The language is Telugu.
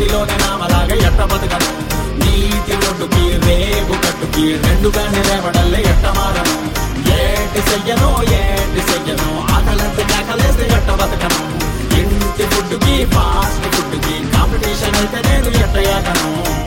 నీటిలోనే నామలాగా ఎట్ట బతకను నీటి ఒడ్డుకి రేగు కట్టుకి రెండుగానే రేవడల్లే ఎట్ట మారను ఏటి చెయ్యను ఆకలంటే కాకలేస్తే ఎట్ట బతకను ఇంటి ఫుడ్డుకి ఫాస్ట్ ఫుడ్డుకి కాంపిటీషన్ అయితే నేను ఎట్ట ఏకను